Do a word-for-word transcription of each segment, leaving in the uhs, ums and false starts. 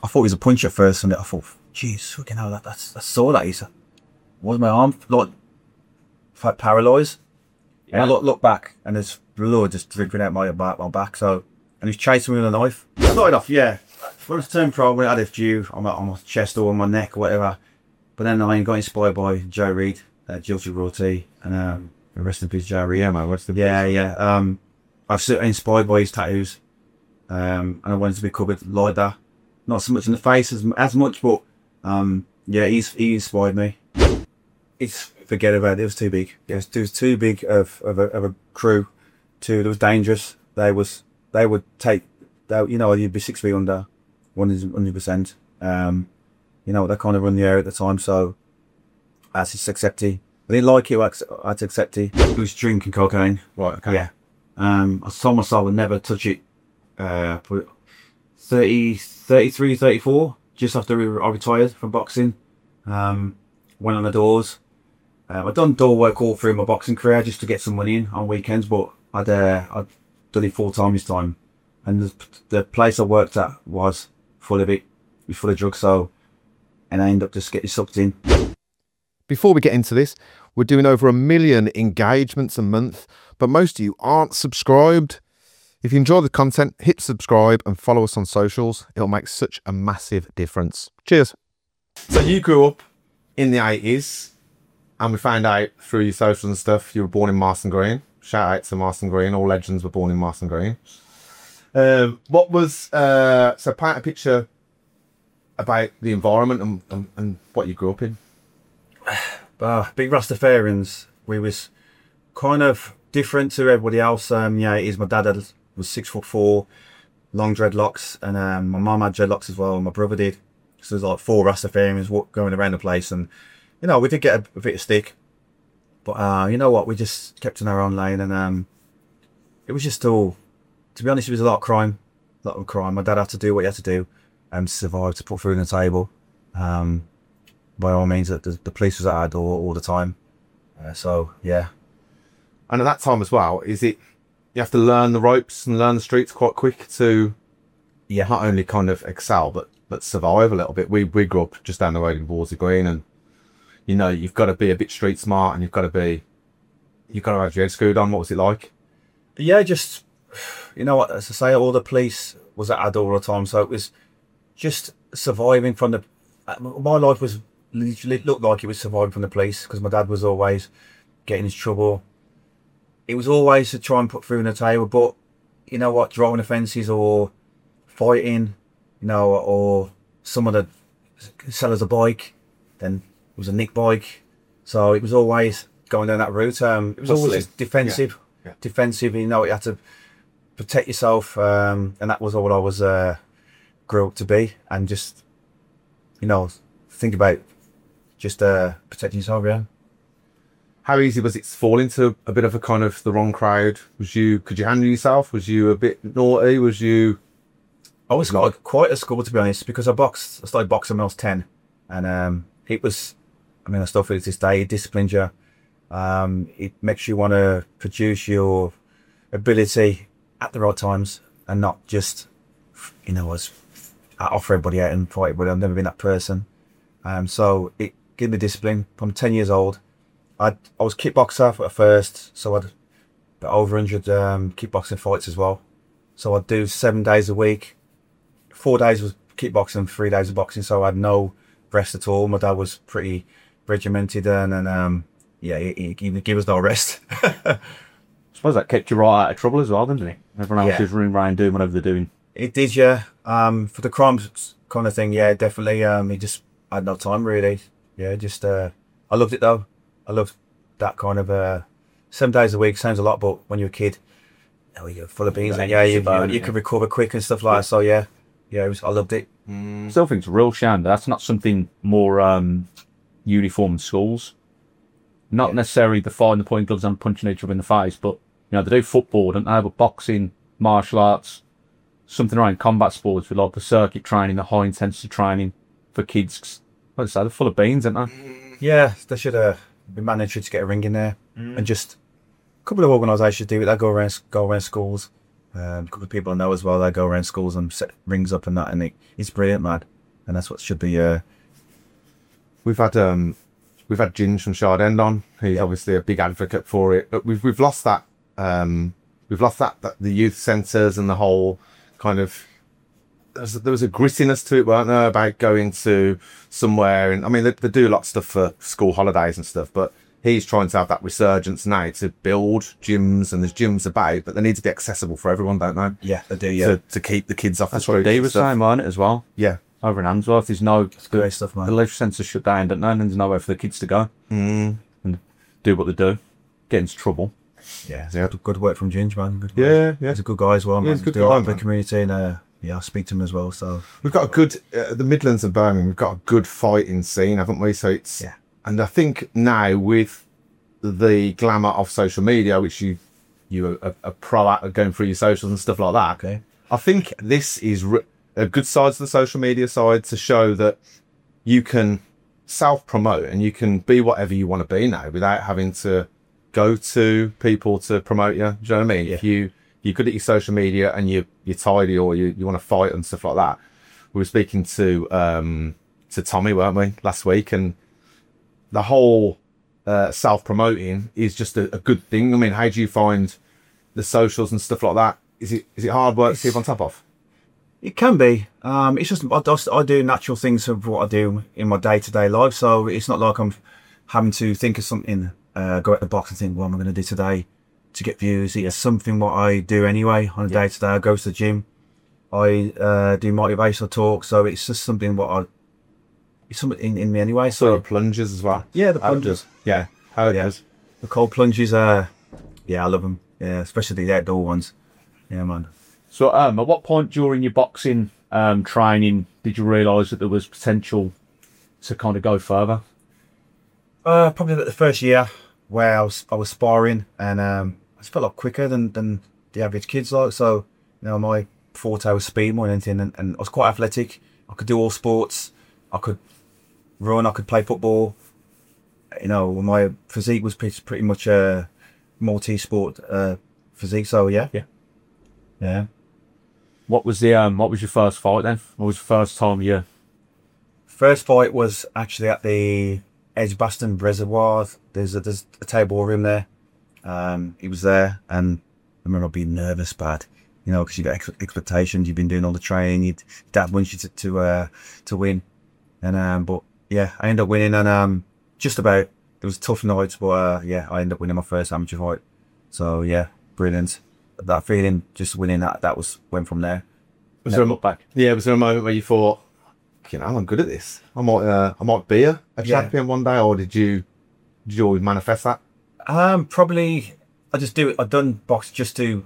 thought he was a punch at first, and I thought, jeez, fucking hell, that, that's, that's sore, that is. Was my arm, like, like paralysed? Yeah. And I look, look back, and there's blood just dripping out my back, my back, so, and he's chasing me with a knife. I started off, yeah, when I was turned pro, when I had a few on my, on my chest or on my neck or whatever, but then I got inspired by Joe Reed, uh, Guilty Royalty, and um, rest in peace, Joe Reed. Yeah, man, rest in peace. Yeah, yeah. Um, I've been inspired by his tattoos, um, and I wanted to be covered like that. Not so much in the face as as much, but um, yeah, he's he inspired me. It's forget about it. It was too big. It was, it was too big of of a, of a crew. Too, it was dangerous. They was they would take. They, you know, you'd be six feet under, one hundred percent. Um, you know, they kind of run the air at the time, so I had to accept it. I didn't like it. I had to accept it. He was drinking cocaine. Right. Okay. Yeah. Um, I told myself I'd never touch it. Uh, but thirty, thirty-three, thirty-four, just after I retired from boxing, um, went on the doors. Um, I'd done door work all through my boxing career just to get some money in on weekends, but I'd, uh, I'd done it full time this time. And the, the place I worked at was full of it, it was full of drugs, so, and I ended up just getting sucked in. Before we get into this, we're doing over a million engagements a month, but most of you aren't subscribed. If you enjoy the content, hit subscribe and follow us on socials. It'll make such a massive difference. Cheers. So you grew up in the eighties, and we found out through your socials and stuff, you were born in Marston Green. Shout out to Marston Green. All legends were born in Marston Green. Um, what was, uh, so paint a picture about the environment and, and, and what you grew up in. Uh, big Rastafarians. We was kind of different to everybody else. Um, yeah, it is. My dad had, was six foot four, long dreadlocks, and um, my mum had dreadlocks as well. And my brother did. So there's like four Rastafarians walk, going around the place, and you know we did get a, a bit of stick, but uh, you know what? We just kept in our own lane, and um, it was just all. To be honest, it was a lot of crime, a lot of crime. My dad had to do what he had to do, and survive to put food on the table. Um, by all means, the, the police was at our door all the time. Uh, so yeah. And at that time as well, is it you have to learn the ropes and learn the streets quite quick to, yeah, not only kind of excel but but survive a little bit. We we grew up just down the road in Wolsey Green, and you know you've got to be a bit street smart, and you've got to be you've got to have your head screwed on. What was it like? Yeah, just you know what, as I say, all the police was at our door all the time, so it was just surviving from the. My life was literally looked like it was surviving from the police because my dad was always getting into trouble. It was always to try and put food on the table, but you know what, driving offences or fighting, you know, or someone that sell us a bike, then it was a nick bike. So it was always going down that route. Um, it was always just defensive, yeah. Yeah. defensive. You know, you had to protect yourself, um, and that was all I was uh, grew up to be, and just you know think about just uh, protecting yourself. Yeah. How easy was it to fall into a bit of a kind of the wrong crowd? Was you, could you handle yourself? Was you a bit naughty? Was you? I was quite, quite at school, to be honest, because I boxed, I started boxing when I was ten. And um, it was, I mean, I still feel it to this day, it disciplines you. Um, it makes you want to produce your ability at the right times and not just, you know, as I offer everybody out and fight everybody. I've never been that person. Um, so it gave me discipline. From ten years old, I'd, I was kickboxer at first, so I'd about over one hundred um, kickboxing fights as well. So I'd do seven days a week. Four days was kickboxing, three days of boxing, so I had no rest at all. My dad was pretty regimented, and, and um, yeah, he, he would give us no rest. I suppose that kept you right out of trouble as well, didn't it? Everyone else yeah. was running around doing whatever they're doing. It did, yeah. Um, for the crimes kind of thing, yeah, definitely. Um, he just had no time, really. Yeah, just, uh, I loved it, though. I loved that kind of, uh, seven days a week sounds a lot, but when you're a kid, oh, you're full of beans, and yeah, you, you, you can recover quick and stuff like that. So yeah, yeah, it was, I loved it. Mm. Still think it's a real shame that's not something more um, uniform in schools. Not yeah. necessarily the fighting, the putting gloves on, punching each other in the face, but you know they do football, don't they? But boxing, martial arts, something around combat sports with like the circuit training, the high intensity training for kids. Like I say, they're full of beans, aren't they? Yeah, they should have. Uh, be mandatory to get a ring in there, mm. and just a couple of organisations do it. They go around, go around schools. Um, a couple of people I know as well. They go around schools and set rings up and that, and it, it's brilliant, man. and that's what should be. Uh, We've had um, we've had Ginge from Shard End on. He's Yeah. obviously a big advocate for it, but we've we've lost that. Um, we've lost that, that the youth centres and the whole kind of. There was, there was a grittiness to it, weren't there, about going to somewhere, and I mean they, they do a lot of stuff for school holidays and stuff, but he's trying to have that resurgence now to build gyms, and there's gyms about, but they need to be accessible for everyone, don't they? yeah, they do. Yeah, To, to keep the kids off That's the what streets Dee and was stuff. saying, weren't it, as well? Yeah. Over in Handsworth, there's no great stuff, the man. leisure centres shut down, don't they? And there's nowhere for the kids to go Mm. and do what they do, get into trouble. Yeah, Yeah. good work from Ginge, man. Good work. Yeah, yeah. He's a good guy as well, man. he's a good Do a guy, lot for man. the community, and uh, yeah, I speak to him as well. So We've got a good, uh, the Midlands and Birmingham, we've got a good fighting scene, haven't we? So it's, Yeah. and I think now with the glamour of social media, which you, you are, are pro at going through your socials and stuff like that. okay, I think this is re- a good side to the social media side to show that you can self promote and you can be whatever you want to be now without having to go to people to promote you. Do you know what I mean? Yeah. If you, you're good at your social media and you, you're tidy or you, you want to fight and stuff like that. We were speaking to, um, to Tommy, weren't we, last week? And the whole uh, self promoting is just a, a good thing. I mean, how do you find the socials and stuff like that? Is it, is it hard work to keep on top of? it can be. Um, it's just I, just I do natural things of what I do in my day to day life, so it's not like I'm having to think of something, uh, go at the box and think, what am I going to do today to get views? It's something what I do anyway on a day to day. I go to the gym, I uh, do motivational talk, so it's just something what I. It's something in, in me anyway. So So your plunges as well. yeah, the How- plungers, Yeah. How it Yeah. is. the cold plunges. Uh, yeah, I love them. Yeah, especially the outdoor ones. Yeah, man. So, um, at what point during your boxing um, training did you realise that there was potential to kind of go further? Uh, probably about the first year where I was I was sparring, and um, I just felt a lot quicker than, than the average kids. Like, so, you know, my forte was speed more than anything, and, and I was quite athletic. I could do all sports. I could run. I could play football. You know, my physique was pretty, pretty much a multi-sport uh, physique. So yeah, Yeah. yeah. What was the um, what was your first fight then? What was the first time you? First fight was actually at the Edgbaston Reservoir. There's a there's a table room there. Um, he was there, and I remember being nervous, bad, you know, because you got ex- expectations. You've been doing all the training. You'd, Dad wants you to to uh, to win, and um, but yeah, I ended up winning, and um, just about. It was tough nights, but uh, yeah, I ended up winning my first amateur fight. So yeah, brilliant. That feeling, just winning that, that was went from there. Was Never there a, looked back. yeah, was there a moment where you thought, you know, I'm good at this. I might, uh, I might be a, a Yeah. champion one day, or did you, did you always manifest that? Um, probably I just do it. I've done box just to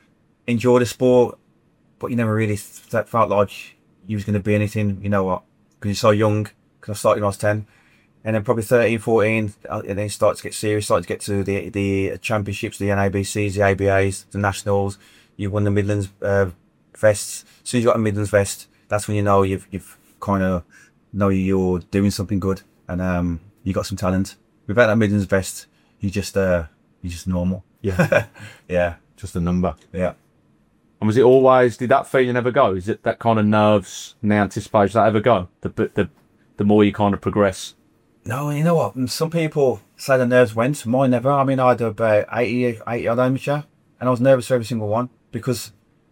enjoy the sport, but you never really th- felt like you was going to be anything. You know what? Because you're so young. Because I started when I was ten, and then probably thirteen, fourteen, uh, and then you start to get serious. Start to get to the the championships, the N A B Cs, the A B As, the nationals. You won the Midlands uh, vests. As soon as you got a Midlands vest, that's when you know you've you've kind of know you're doing something good, and um, you got some talent. Without that Midlands vest, you just uh, you're just normal. Yeah. Yeah, Just a number. yeah. And was it always? Did that feeling ever go? Is it that kind of nerves and the anticipation that ever go? The the the more you kind of progress. No, you know what? Some people say the nerves went. Mine never. I mean, I had about eighty, eighty odd amateur, and I was nervous for every single one because,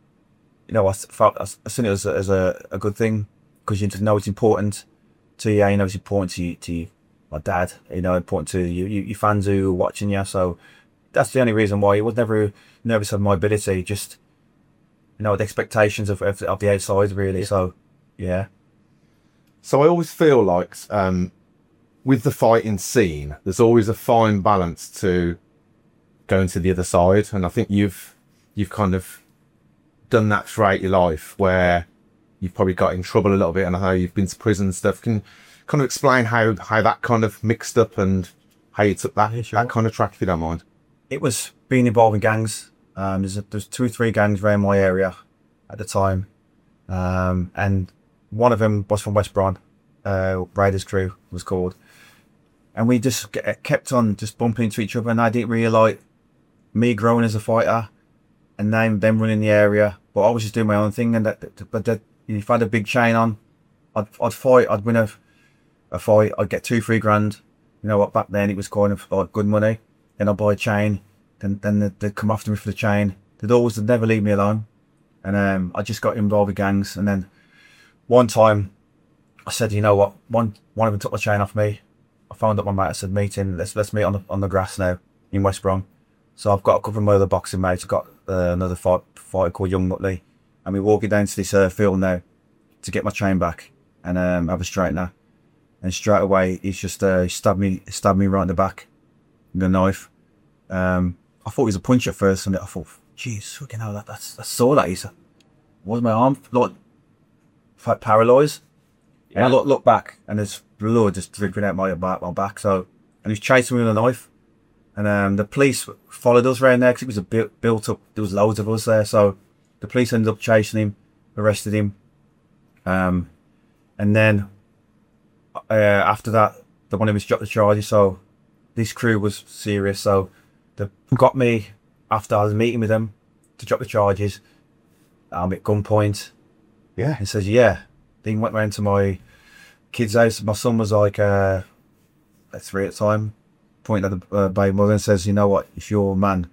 you know, I s- felt I s- I seen it as a, as a, a good thing because you know it's important to you. You know, it's important to you, to you, my dad. You know, important to you, you, your fans who are watching you. So that's the only reason why. I was never nervous of my ability. Just, you know, the expectations of of, of the outside really. So, yeah. So I always feel like, um, with the fighting scene, there's always a fine balance to going to the other side. And I think you've, you've kind of done that throughout your life where you've probably got in trouble a little bit and how you've been to prison and stuff. Can you kind of explain how, how that kind of mixed up and how you took that, Yeah, sure. that kind of track, if you don't mind? It was being involved in gangs. Um, there's a, there's two or three gangs around my area at the time, um, and one of them was from West Brom. Uh, Raiders Crew was called, and we just ke- kept on just bumping into each other. And I didn't really like me growing as a fighter, and them them running the area. But I was just doing my own thing. And that, that- but that, if I had a big chain on, I'd, I'd fight, I'd win a, a fight, I'd get two, three grand. You know what, back then it was kind of like good money. Then I'd buy a chain, then then they'd, they'd come after me for the chain. They'd always, they'd never leave me alone. And um, I just got involved with gangs. And then one time I said, you know what, one one of them took my chain off me. I phoned up my mate, I said, meeting, let's let's meet on the, on the grass now in West Brom. So I've got a couple of my other boxing mates. I've got uh, another fight, fighter called Young Nutley. And we're walking down to this uh, field now to get my chain back and um, have a straightener. And straight away, he's just uh, stabbed me, stabbed me right in the back with a knife. Um, I thought he was a punch at first, and I thought, "Jeez, fucking hell, that, that's that's sore that is." Was my arm like, like paralysed? Yeah. And I look, look back, and there's blood just dripping out my back, my back. So, and he's chasing me with a knife, and um, the police followed us around there because it was a built, built up. There was loads of us there, so the police ended up chasing him, arrested him, um, and then. Uh, after that, they wanted me to drop the charges, so this crew was serious. So they got me after I was meeting with them to drop the charges. I'm at gunpoint. Yeah. He says, yeah. Then went round to my kid's house. My son was like uh, three at the time, pointing at the uh, baby mother and says, you know what, if your man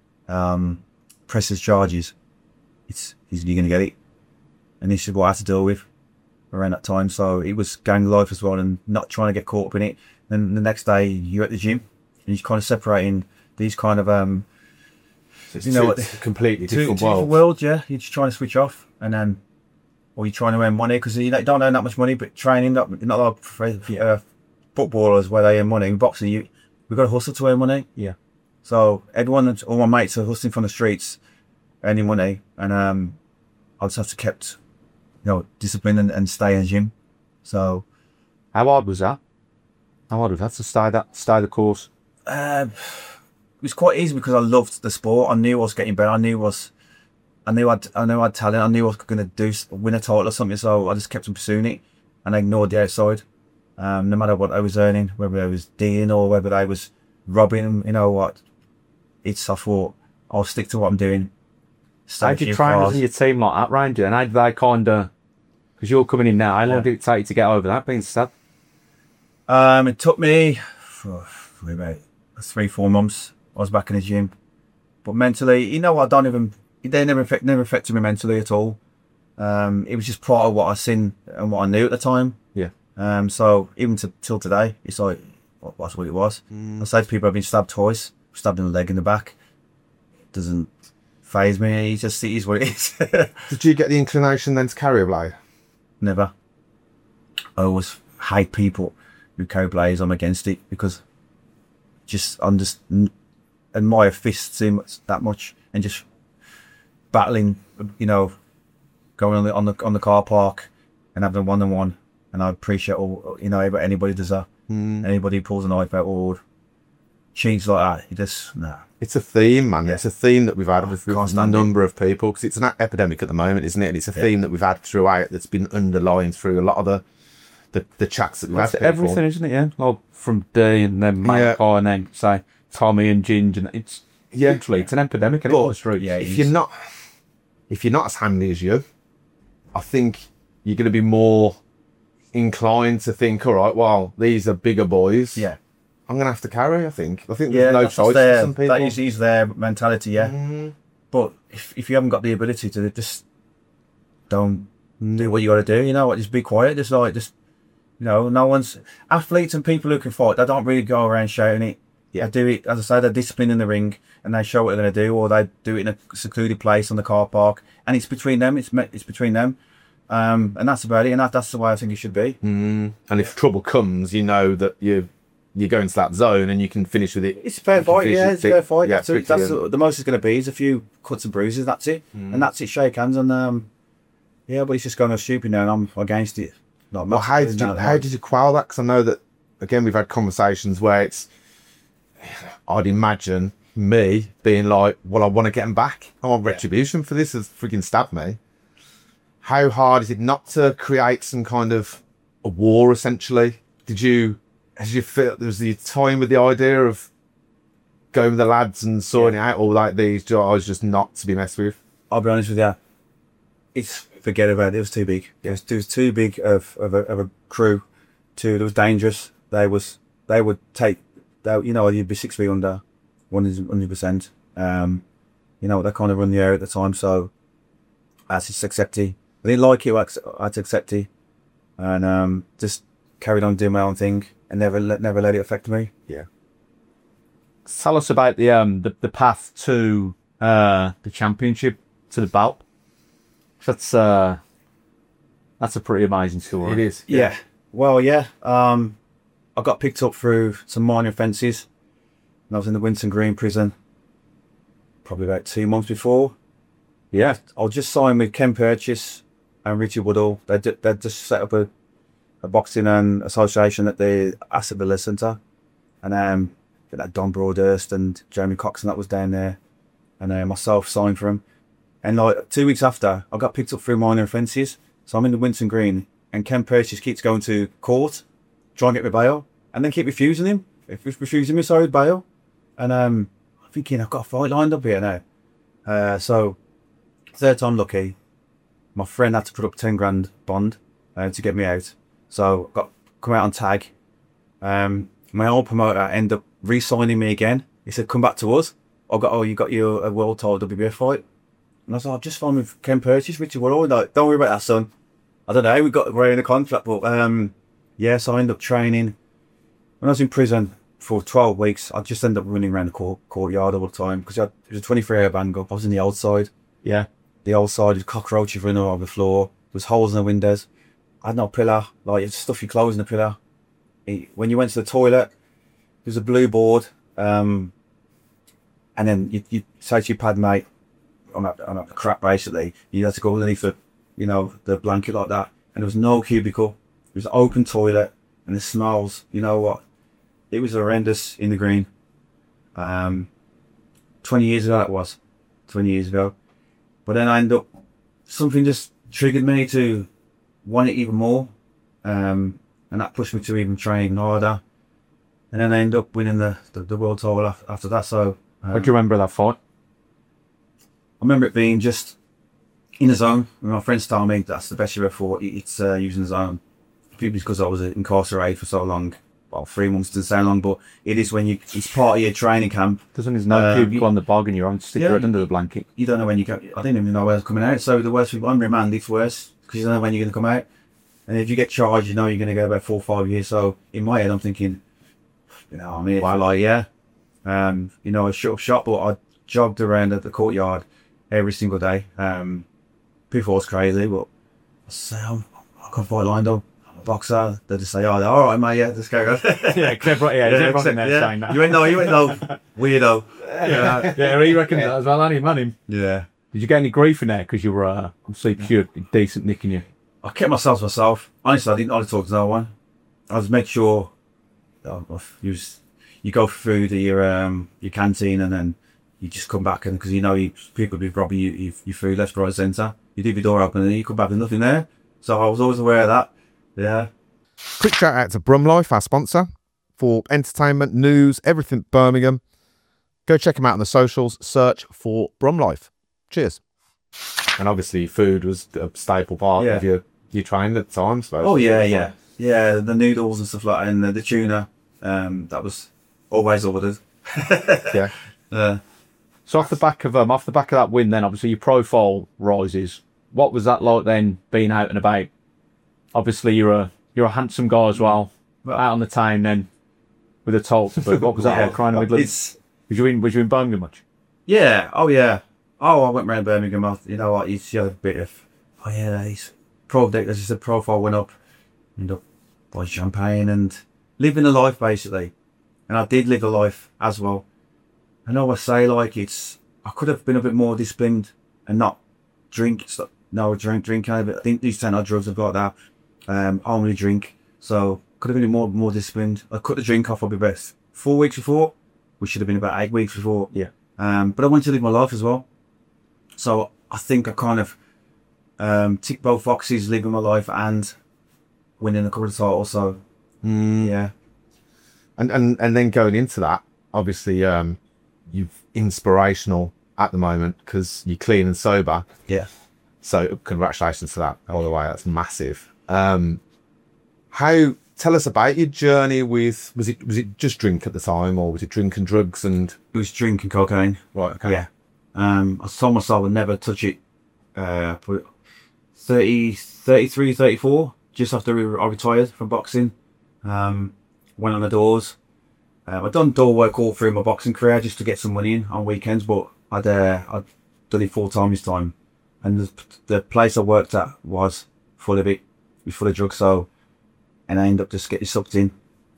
um, presses charges, it's he's, you're going to get it. And this is what I had to deal with around that time. So it was gang life as well, and not trying to get caught up in it. Then the next day you're at the gym and you're kind of separating these kind of um so it's you know two, what it's a completely two, different two world. different worlds. Yeah, you're just trying to switch off, and then or you're trying to earn money because you don't earn that much money. But training, not not like for, uh, footballers where they earn money. In boxing, you we've got to hustle to earn money. Yeah. So everyone, all my mates are hustling from the streets, earning money, and um I just have to kept you know discipline and, and stay in the gym. So, how hard was that? How hard was that to stay that stay the course? Um, it was quite easy because I loved the sport. I knew I was getting better. I knew I was, I knew I'd, I knew I had talent. I knew I was going to do win a title or something. So I just kept on pursuing it, and I ignored the outside. Um, no matter what I was earning, whether I was dealing or whether I was robbing, you know what? It's I thought I'll stick to what I'm doing. How did you train in your team like that, Ranger? And how did they kind of? Because you're coming in now, how long Yeah. did it take you to get over that being stabbed? Um, it took me oh, about three, four months. I was back in the gym, but mentally, you know, I don't even. They never affect, never affected me mentally at all. Um, it was just part of what I seen and what I knew at the time. Yeah. Um, so even to, till today, it's like what, that's what it was. Mm. I say to people, I've been stabbed twice, stabbed in the leg, in the back. Doesn't faze me. It just it is what it is. Did you get the inclination then to carry a blade? Never. I always hate people who carry blades. I'm against it because just I'm just n- admire fists too much, that much, and just battling. You know, going on the on the on the car park and having a one on one. And I appreciate all you know. But anybody does that. Mm. Anybody who pulls a knife out or cheats like that, you just nah. It's a theme, man. Yeah. It's a theme that we've had with, with can't a stand number of people because it's an epidemic at the moment, isn't it? And it's a Yeah. theme that we've had throughout that's been underlined through a lot of the the, the chats that we've That's had. with people. everything, isn't it? Yeah. Like from D and then Malachi Yeah. and then say Tommy and Ginge, and it's Yeah. literally it's an epidemic. And But it's true. yeah, if it you're is. not, if you're not as handy as you, I think you're going to be more inclined to think, all right, well, these are bigger boys. Yeah. I'm going to have to carry. I think. I think Yeah, there's no that's choice just for their, some people. that is, is their mentality, yeah. Mm. But if, if you haven't got the ability to, just don't do what you got to do. You know what? Just be quiet. Just like just, you know, no one's athletes and people who can fight. They don't really go around shouting it. Yeah, they do it. As I say, they're disciplined in the ring and they show what they're going to do, or they do it in a secluded place on the car park, and it's between them. It's me- it's between them, um, and that's about it. And that, that's the way I think it should be. Mm. And if trouble comes, you know that you you go into that zone and you can finish with it. It's a fair You can fight, finish yeah. it It's a fair fight. yeah, that's quickly that's and- the most it's going to be is a few cuts and bruises. That's it, and that's it. Shake hands and um, yeah. But he's just going stupid now, and I'm against it. Not Well, how did you no, how did you quell that? Because I know that again we've had conversations where it's. I'd imagine me being like, well, I want to get him back. I want retribution for this. Has freaking stabbed me. How hard is it not to create some kind of a war? Essentially, did you did you feel there was the time with the idea of going with the lads and sorting it out, or like these guys just not to be messed with? I'll be honest with you. It's forget about it. It was too big. It was, it was too big of of a, of a crew. Too, it was dangerous. They was they would take. They, you know, you'd be six feet under, one hundred percent. Um, you know, they kind of run the area at the time. So I had to accept it. I didn't like it. I had to accept it, and um, just carried on doing my own thing, and never let never let it affect me. Yeah. Tell us about the um the, the path to uh the championship, to the belt. That's uh that's a pretty amazing story. It is. Yeah. Well, yeah. Um, I got picked up through some minor offences, and I was in the Winton Green prison probably about two months before. Yeah, I was just signed with Ken Purchase and Richie Woodall. They they just set up a, a boxing and association at the Asset Villa Centre, and um, that Don Broadhurst and Jeremy Coxon that was down there, and uh, myself signed for him. And like two weeks after, I got picked up through minor offences, so I'm in the Winton Green, and Ken Purchase keeps going to court, trying to get me bail, and then keep refusing him, refusing me sorry bail, and um, I'm thinking I've got a fight lined up here now. Uh, so third time lucky, my friend had to put up ten grand bond uh, to get me out, so I got come out on tag. Um, my old promoter ended up re-signing me again. He said, "Come back to us." I got, "Oh, you got your a world title W B F fight," and I was like, "I've just signed with Ken Purchase, Richard Woodall." Like, "Don't worry about that, son." I don't know. We got we're in a contract, but um, yeah. So I ended up training. When I was in prison for twelve weeks, I just ended up running around the court, courtyard all the time because it was a twenty-three hour bang up. I was in the old side. Yeah. The old side was cockroaches running all over the floor. There was holes in the windows. I had no pillar. Like, you stuff your clothes in the pillar. It, when you went to the toilet, there was a blue board. Um, and then you, you say to your pad mate, I'm at, I'm at the crap basically. You had to go underneath the, you know, the blanket like that. And there was no cubicle. It was an open toilet. And the smells, you know what? It was horrendous in the Green. Um, twenty years ago that was. twenty years ago. But then I ended up, something just triggered me to want it even more. Um, and that pushed me to even train harder. And then I ended up winning the, the, the world title after, after that. So, um, What do you remember of that fight? I remember it being just in the zone. My friends tell me that's the best you ever fought. It's uh, using the zone. Probably because I was incarcerated for so long. Well, three months doesn't sound long, but it is when you, it's part of your training camp. Doesn't there's no Um, cubicle on the bog and you're on stick yeah. right under the blanket. You don't know when you go. I didn't even know where I was coming out. So the worst thing, I'm remanded, it's worse because you don't know when you're going to come out. And if you get charged, you know you're going to go about four or five years. So in my head, I'm thinking, you know, I mean, I like, yeah. Um, you know, I shut up shop, but I jogged around at the courtyard every single day. Um, people was crazy, but I say, I'm, I got fight lined up. I'm a boxer. They just say, oh, all right, mate, yeah, let's go. Yeah, clever. Yeah, there's everyone in there yeah. saying that. You ain't no, you ain't no weirdo. Yeah, yeah, he reckons that as well, ain't he, man? Him. Yeah. Did you get any grief in there because you were, uh, obviously, pure, decent nicking you? I kept myself to myself. Honestly, I didn't want to talk to no one. I just make sure oh, you just, you go for food at your um your canteen and then you just come back and because you know you, people will be robbing you, you your food left, right, centre. You leave your door open and then you come back with nothing there. So I was always aware of that. Yeah. Quick shout out to Brum Life, our sponsor, for entertainment, news, everything Birmingham. Go check them out on the socials. Search for Brum Life. Cheers. And obviously, food was a staple part Yeah. of your your training at times. Oh yeah, yeah, yeah. The noodles and stuff like that, and the, the tuna. Um, that was always ordered. Yeah. Uh, So off the back of um, off the back of that win, then obviously your profile rises. What was that like then, being out and about? Obviously, you're a you're a handsome guy as well, Well- out on the town then with a tolt. But what was that yeah. like, crying in the Midlands? It's Was you in Was you in Birmingham much? yeah. Oh yeah. Oh, I went round Birmingham. I, you know what? You see a bit of. Oh yeah, he's pro. As I said, profile went up. Ended up buying champagne and living a life basically, and I did live a life as well. I know I say like it's. I could have been a bit more disciplined and not drink. So, no, drink, drink. I think these ten odd drugs I've got that. Um, I only drink, so could have been more more disciplined. I cut the drink off. I'll be best four weeks before, which should have been about eight weeks before. Yeah. Um, but I wanted to live my life as well. So I think I kind of um, ticked both boxes, living my life and winning a couple of titles. So yeah, And and and then going into that, obviously, um, you're inspirational at the moment because you're clean and sober. yeah, So congratulations to that all the way. That's massive. Um, how, tell us about your journey with, was it, was it just drink at the time, or was it drink and drugs and? It was drinking cocaine. Right. Okay. Yeah. Um, I told myself I'd never touch it. Uh, but thirty, thirty-three, thirty-four, just after I retired from boxing, um, went on the doors. Um, I'd done door work all through my boxing career just to get some money in on weekends, but I'd, uh, I'd done it full time this time. And the, the place I worked at was full of it, it was full of drugs, so, and I ended up just getting sucked in.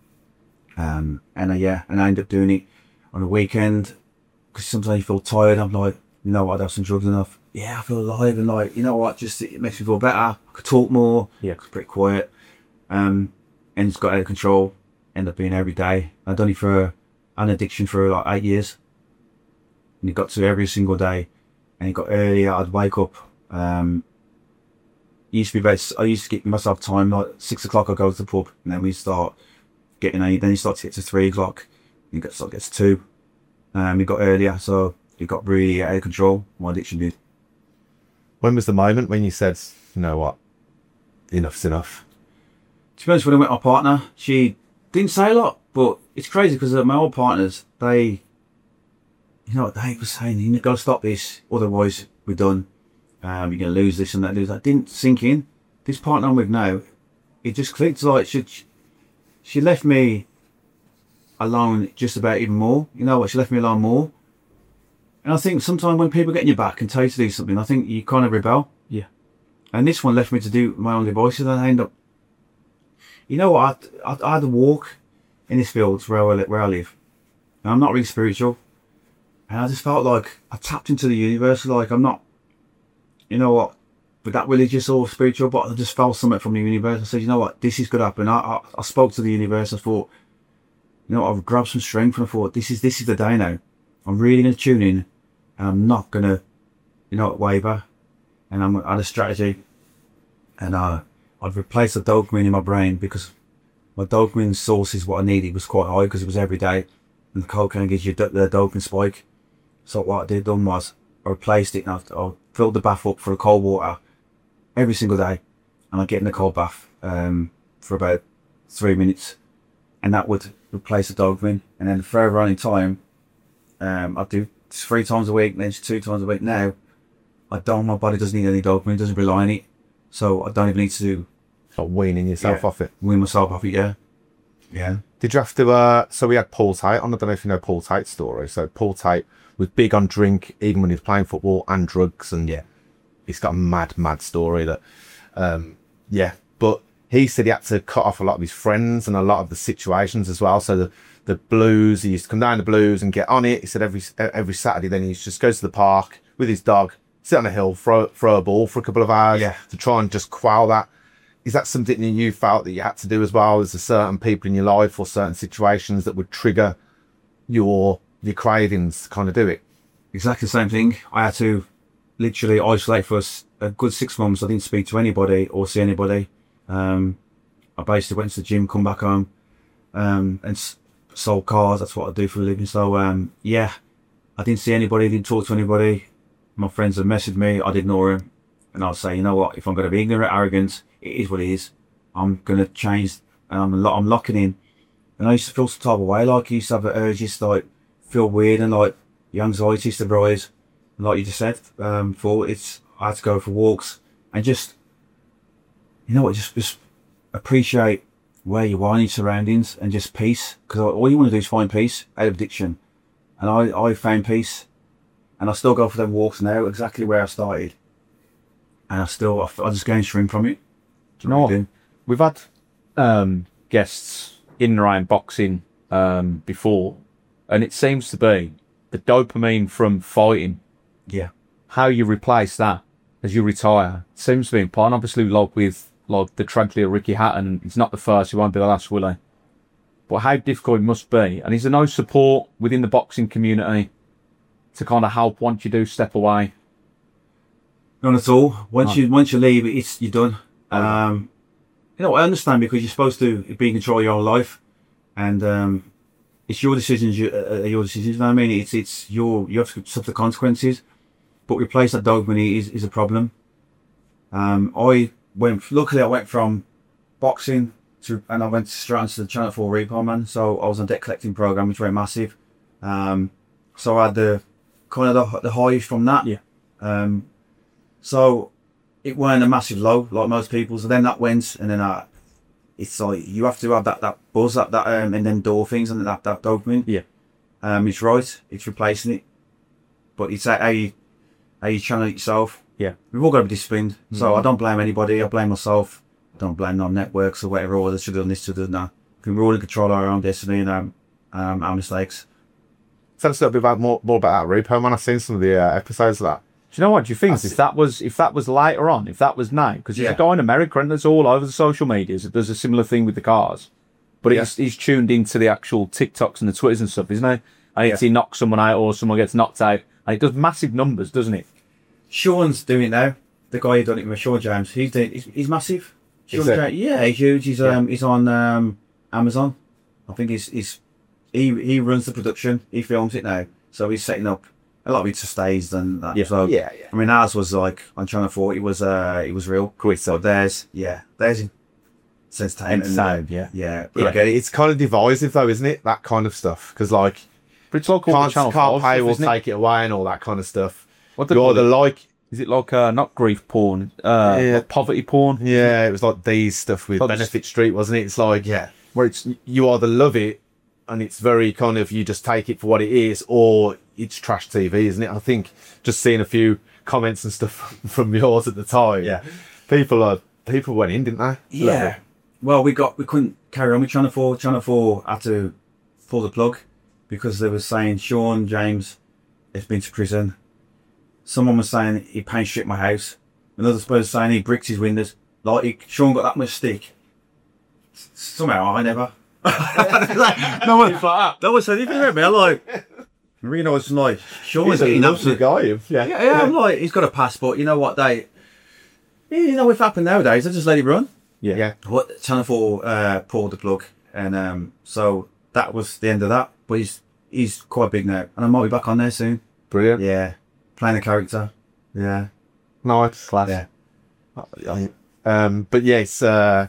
Um, and uh, yeah, and I ended up doing it on a weekend, because sometimes you feel tired. I'm like, you know what, I'd have some drugs enough. Yeah, I feel alive, and like, you know what, just, it makes me feel better. I could talk more. Yeah. It's pretty quiet. Um, and it's got out of control. Ended up being every day. I'd done it for an addiction for like eight years. And it got to every single day. And it got earlier, I'd wake up. Um, it used to be about, I used to give myself time, like six o'clock I'd go to the pub, and then we start getting eight, then you start to get to three o'clock, you get start to get to two. Um, it got earlier, so it got really out of control, my addiction did. When was the moment when you said, you know what, enough's enough? To be honest, when I met my partner, she didn't say a lot, but it's crazy because my old partners, they, you know what, they were saying, you've got to stop this, otherwise we're done. Um, you're going to lose this and that, lose that. Didn't sink in. This partner I'm with now, it just clicked. Like, she, she left me alone just about even more. You know what, she left me alone more. And I think sometimes when people get in your back and tell you to do something, I think you kind of rebel. Yeah. And this one left me to do my own devices, and I end up, you know what, I, I, I had to walk in this field where I, where I live. And I'm not really spiritual. And I just felt like I tapped into the universe. Like, I'm not, you know what, but that religious or spiritual, but I just felt something from the universe. I said, you know what, this is going to happen. I, I, I spoke to the universe. I thought, you know, I've grabbed some strength, and I thought, this is, this is the day now. I'm really going to tune in, and I'm not going to, you know, waver. And I'm, I had a strategy, and uh, I'd replace the dopamine in my brain, because my dopamine source is what I needed was quite high, because it was every day, and the cocaine gives you the dopamine spike. So what I did done was I replaced it, and I, I filled the bath up for the cold water every single day, and I get in the cold bath um, for about three minutes, and that would replace the dopamine. And then further on in time, um, I do three times a week, then two times a week. Now I don't. My body doesn't need any dopamine; it doesn't rely on it, so I don't even need to. Like weaning yourself yeah, off it. Wean myself off it. Yeah, yeah. Did you have to? Uh, so we had Paul Tate on. I don't know if you know Paul Tate's story. So Paul Tate was big on drink, even when he was playing football, and drugs, and yeah, he's got a mad, mad story that, um, yeah. But he said he had to cut off a lot of his friends and a lot of the situations as well. So the the blues, he used to come down the blues and get on it. He said every every Saturday, then he just goes to the park with his dog, sit on a hill, throw throw a ball for a couple of hours, yeah, to try and just quell that. Is that something that you felt that you had to do as well? Is there certain people in your life or certain situations that would trigger your your cravings to kind of do it? Exactly the same thing. I had to literally isolate for a good six months. I didn't speak to anybody or see anybody. Um, I basically went to the gym, come back home, um, and s- sold cars. That's what I do for a living. So um, yeah, I didn't see anybody, didn't talk to anybody. My friends had messaged me, I'd ignore them, and I'd say, you know what? If I'm going to be ignorant, arrogant, it is what it is. I'm going to change, and I'm lo- I'm locking in. And I used to feel some type of way. Like, I used to have the urges to like feel weird, and like the anxiety used to rise. And like you just said, um, for it's I had to go for walks and just, you know what, just just appreciate where you are in your surroundings and just peace. Because all you want to do is find peace out of addiction. And I I found peace, and I still go for them walks now, exactly where I started. And I still I, I just gain strength from it. Do you know what? We've had um, guests in and around boxing um, before, and it seems to be the dopamine from fighting. Yeah. How you replace that as you retire seems to be important. Obviously, like with like the tragedy of Ricky Hatton, he's not the first, he won't be the last, will he? But how difficult it must be. And is there no support within the boxing community to kind of help once you do step away? None at all. Once No. you once you leave, it's you're done. Um, you know, I understand, because you're supposed to be in control of your own life, and um, it's your decisions. You, uh, your decisions. You know what I mean? It's it's your you have to suffer the consequences. But replace that dopamine is is a problem. Um, I went. Luckily, I went from boxing to, and I went straight into the Channel Four Repo Man. So I was on debt collecting program, which was very massive. Um, so I had the kind of the, the highs from that. Yeah. Um, so it weren't a massive low like most people. So then that went, and then I, it's like you have to have that that buzz, that that um, and then door things and that that dopamine. Yeah. Um, it's right. It's replacing it, but it's how you how you channel it yourself. Yeah. We've all got to be disciplined. Mm-hmm. So I don't blame anybody. I blame myself. I don't blame non networks or whatever. Or they should have done this, should have done that. We're all in control of our own destiny and um, um, our mistakes. Tell us a little bit about more, more about that Repo Man. I've seen some of the uh, episodes of that. Do you know what? Do you think That's if it. that was if that was later on, if that was now, because there's Yeah. a guy in America and there's all over the social medias that does a similar thing with the cars, but Yeah. he's he's tuned into the actual TikToks and the Twitters and stuff, isn't he? And it's Yeah. he knocks someone out or someone gets knocked out, and it does massive numbers, doesn't it? Sean's doing it now. The guy who done it with Sean James. He's doing. He's, he's massive. Sean Is he? James, yeah, he's huge. He's um he's on um Amazon. I think he's he's he he runs the production. He films it now. So he's setting up a lot of it's staged and that. Yeah. So Yeah, yeah. I mean, ours was like on Channel Four. It was uh, it was real. Quick, So theirs, yeah, theirs is entertainment. Entertainment, yeah. yeah. But Yeah, I get it. it's kind of divisive though, isn't it? That kind of stuff, because like But it's like all the can't Channel can't five pay stuff, will isn't it? take it away and all that kind of stuff. What they You're call the it? like, Is it like uh, not grief porn? Uh, Yeah. like poverty porn, yeah, it was like these stuff with But it's- Benefit Street, wasn't it? It's like Yeah, where it's you either love it and it's very kind of you just take it for what it is, or it's trash T V, isn't it? I think just seeing a few comments and stuff from yours at the time, Yeah. people are people went in, didn't they? yeah. Well, we got we couldn't carry on with Channel Four. Channel Four had to pull the plug because they were saying Sean James has been to prison. Someone was saying he paint stripped my house. Another person was saying he bricks his windows. Like he, Sean got that much stick. S- Somehow I never. no one. That was anything about me. I like. Marino was like Sean's He's a getting lovely absolute. guy. Yeah, Yeah, yeah, I'm like he's got a passport. You know what they? You know, if it happened nowadays, I just let it run. yeah. yeah. What Channel Four uh, pulled the plug, and um, so that was the end of that. But he's he's quite big now, and I might be back on there soon. Brilliant. Yeah, playing a character. Yeah, Nice. Class. yeah. Um, but yes, uh,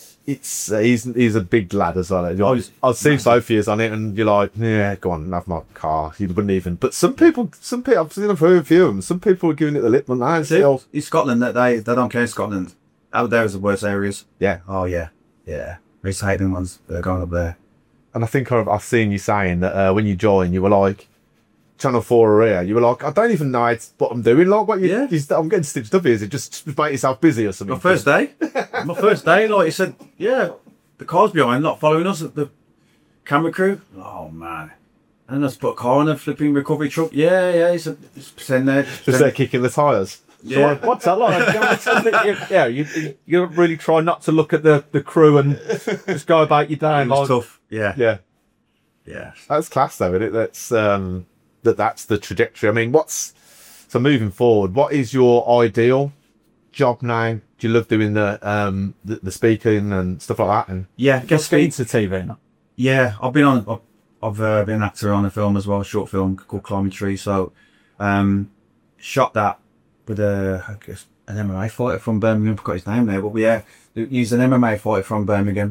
it's uh, he's he's a big lad as well. Oh, he's I've seen massive. Sophia's on it, and you're like, yeah, go on, have my car. You wouldn't even. But some people, some people, I've seen a few of them. Some people are giving it the lip, and I See, in Scotland, that they they don't care in Scotland. Out there is the worst areas. yeah. Oh yeah, yeah. It's hating ones that are going up there. And I think I've, I've seen you saying that uh, when you joined, you were like, Channel Four are here. You were like, I don't even know it's what I'm doing. Like, what you? Yeah. you- I'm getting stitched up here. Is it just make yourself busy or something? My first day, my first day, like he said, yeah, the car's behind, not following us, the camera crew. Oh man. And let's put a car on a flipping recovery truck. Yeah, yeah, he said, just pretend there. Just there kicking the tyres. Yeah. So what's that like? You- yeah, you, you you really try not to look at the, the crew and just go about your day. It was like- tough. Yeah, Yeah. yeah. That's class, though, isn't it? That's um, that. That's the trajectory. I mean, what's so moving forward? What is your ideal job now? Do you love doing the um, the, the speaking and stuff like that? And Yeah, guess Just get speed. into T V now. Yeah, I've been on. I've, I've uh, been an actor on a film as well, a short film called Climbing Tree. So, um, shot that with a I guess an M M A fighter from Birmingham. I forgot his name now, but we uh, used an M M A fighter from Birmingham,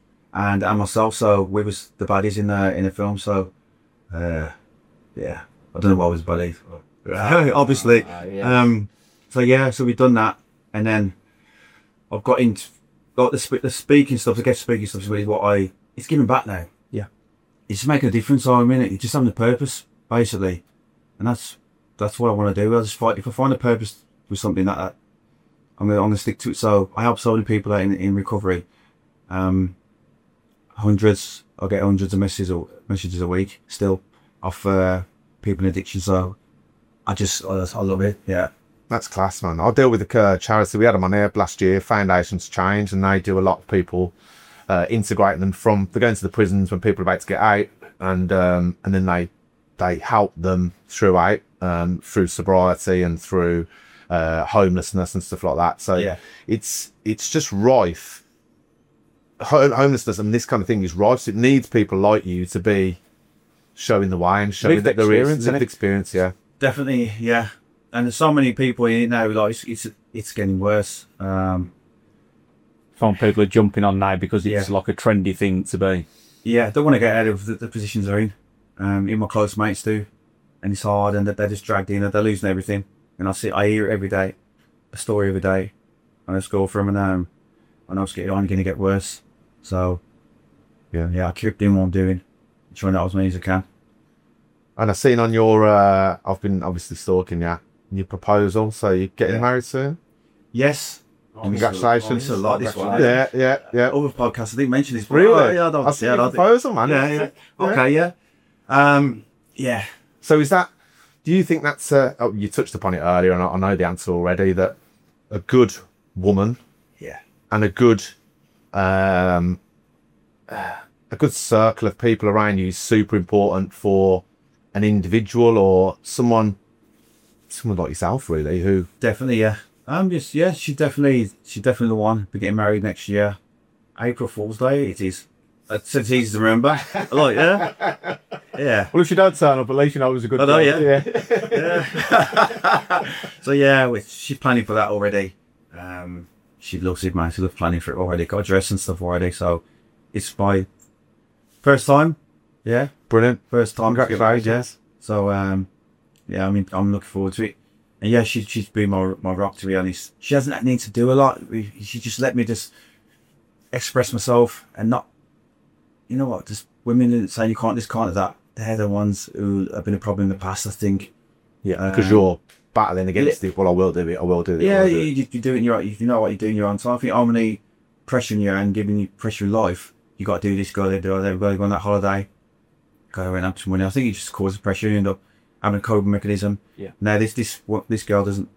and and myself. So we was the baddies in the in the film. So, uh, yeah, I don't know what was baddies. Obviously, Uh, yeah. um, so yeah, so we've done that, and then I've got into like the sp- the speaking stuff. The guest speaking stuff is really what I. It's giving back now. Yeah. It's just making a difference. So I mean, it's just having a purpose basically, and that's that's what I want to do. I just fight if I find a purpose with something that, that I'm gonna I'm gonna stick to it. So I help so many people out in in recovery. Um, hundreds. I get hundreds of messages a, messages a week still off uh, people in addiction. So I just I, I love it. Yeah. that's class, man. I deal with the uh, charity. We had them on here last year. Foundations Change, and they do a lot of people uh, integrating them from. They go into the prisons when people are about to get out, and um, and then they they help them throughout um, through sobriety and through uh, homelessness and stuff like that. So Yeah. it's it's just rife. Ho- homelessness and this kind of thing is rife. So it needs people like you to be showing the way and showing Lived that there is experience, lived innit? experience. Yeah, Definitely, yeah. And there's so many people in it now. Like it's, it's it's getting worse. Um, Some people are jumping on now because it's Yeah. like a trendy thing to be. yeah, don't want to get out of the, the positions they're in. Um, even my close mates do, and it's hard, and they're just dragged in, and they're losing everything. And I see, I hear it every day, a story every day, and I score from, and um, I know it's getting on, going to get worse. So, Yeah. yeah, I keep doing what I'm doing, trying to help as many as I can. And I've seen on your, uh, I've been obviously stalking you, your proposal. So you're getting Yeah. married soon? Yes. Congratulations. It's a lot, this one. Yeah, yeah, yeah. Other podcasts, I didn't mention this. but- Really? Oh, yeah, I don't. I've seen yeah, your I don't- proposal, man. Yeah, yeah. Okay, yeah. Um, yeah. So is that, do you think that's, uh, oh, you touched upon it earlier, and I, I know the answer already, that a good woman Yeah. and a good, um, a good circle of people around you is super important for an individual or someone, someone like yourself, really, who, Definitely, yeah. Um, just yeah, she's definitely she's definitely the one. We're getting married next year, April Fool's Day. It is. It's, it's easy to remember. Like, yeah, yeah. Well, if you don't turn up, at least you know it was a good I know, job. yeah. yeah. So yeah, we, she's planning for that already. Um, she loves it, man. She loves planning for it already. Got a dress and stuff already. So it's my first time. Yeah, brilliant. first time. to get married, Congratulations. yeah. So um, yeah, I mean, I'm looking forward to it. And yeah, she, she's been my my rock, to be honest. She doesn't need to do a lot. We- She just let me just express myself and not, you know what, just women that say you can't this, can't that. They're the ones who have been a problem in the past, I think. Yeah, because Um, you're battling against it. Well, I will do it. I will do it. I Yeah, will do you, it. you, you do it in your, you know what you're doing in your own time. I think I'm only pressuring you and giving you pressure in life. You got to do this, got to do that, got to go on that holiday, go and have some money. I think it just causes pressure. You end up having a coping mechanism. Yeah. Now this this what this girl doesn't.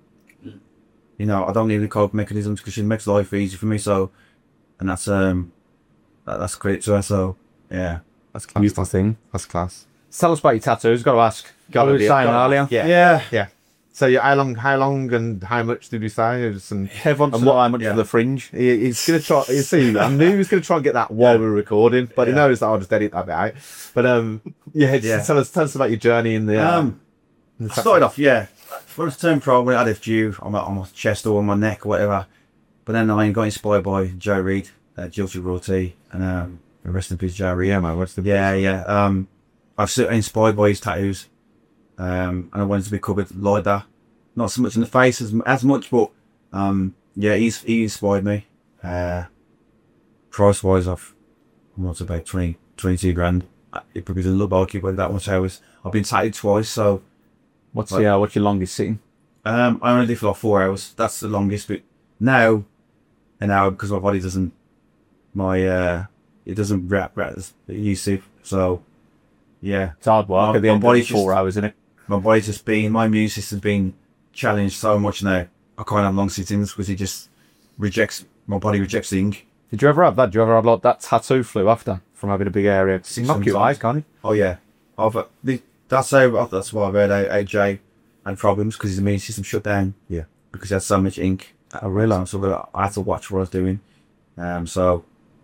You know, I don't need the coping mechanisms because she makes life easy for me. So, and that's um, that, that's credit to her. So, yeah, That's class. Beautiful That's, thing. that's class. Tell us about your tattoos. Got to ask. Got Gotta we were be- saying gotta- earlier. Yeah. yeah. Yeah. So you, how long, how long, and how much did you say? It was- And Everyone And and what- what, how much yeah. for the fringe? he, he's gonna try. You see, I knew he was gonna try and get that while we were recording, but he Yeah. knows that I'll just edit that bit out. But um, yeah, just Yeah. tell us, tell us about your journey in the. Uh, Um, in the I started off, yeah. First term pro, when I had a few on my, on my chest or on my neck or whatever. But then I got inspired by Joe Reed, uh, Guilty Royalty, and um, rest in peace, Joe Reed. yeah, man. What's the Yeah, yeah. Um, I was sort of inspired by his tattoos, um, and I wanted to be covered like that. Not so much in the face as as much, but um, yeah, he's he inspired me. Uh, price wise, I've what's about twenty, twenty-two grand. Uh, It probably doesn't look like it, but that much hours. I've been tattooed twice, so What's What? the uh, what's your longest sitting? um, I only did for like four hours. That's the longest. But now, an hour because my body doesn't, my uh, it doesn't wrap wrap as it used to. So, yeah. It's hard work My- at the my end of body's it's four just- hours, isn't it? My body's just been, my immune system's been challenged so much now. I can't have long sittings because it just rejects, my body rejects the ink. Did you ever have that? Did you ever have like that tattoo flu after from having a big area? Six, Knock seven your eyes, times. can't it? Oh yeah, I've, uh, the, that's how, that's why I've had A J had problems because his immune system shut down. Yeah. Because he had so much ink. Oh, really? So I had to watch what I was doing. Um, so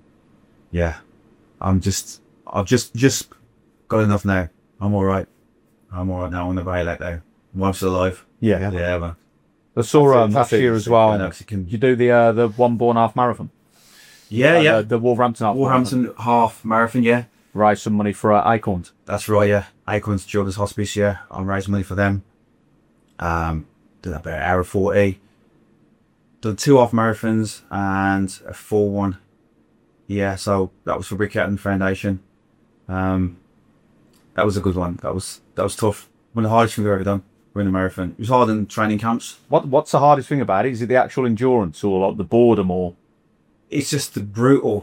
yeah, I'm just, I've just, just got enough now. I'm all right. I'm all right now. I'm on the way out now. I'm still alive. Yeah. Yeah, man. I saw That's um, it, last that's it. year as I well. know, 'cause you can- Did you do the uh, the one born half marathon? Yeah, Uh, yeah. The, the Wolverhampton half marathon. Wolverhampton half marathon, yeah. Raise some money for uh, Acorns. That's right, yeah. Acorns Children's Hospice, yeah. I'm raising money for them. Um, did about an hour forty. Done two half marathons and a full one. Yeah, so that was for Rick Hatton Foundation. Um, that was a good one. That was that was tough. One of the hardest things I've ever done. Running a marathon. It was hard in training camps. What What's the hardest thing about it? Is it the actual endurance or like the boredom or? It's just the brutal.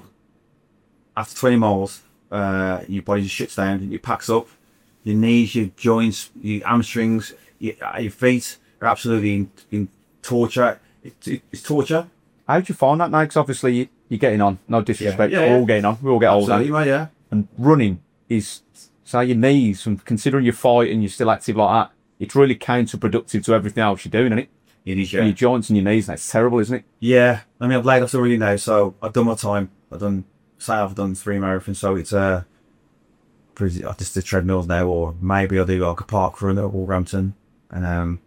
After twenty miles, uh, your body just shuts down. It packs up. Your knees, your joints, your hamstrings, your, your feet are absolutely in, in torture. It, it, it's torture. How do you find that now? Because obviously you, you're getting on. No disrespect. Yeah, We're yeah. all getting on. We all get older. Absolutely, mate, yeah. And running is, say, your knees, and considering you're fighting, you're still active like that, it's really counterproductive to everything else you're doing, isn't it? It is, And yeah. your joints and your knees, that's terrible, isn't it? Yeah, I mean, I've laid off already now, so I've done my time. I've done, say I've done three marathons, so it's uh, pretty, I just do treadmills now, or maybe I'll do like a park run at Wolverhampton, and um,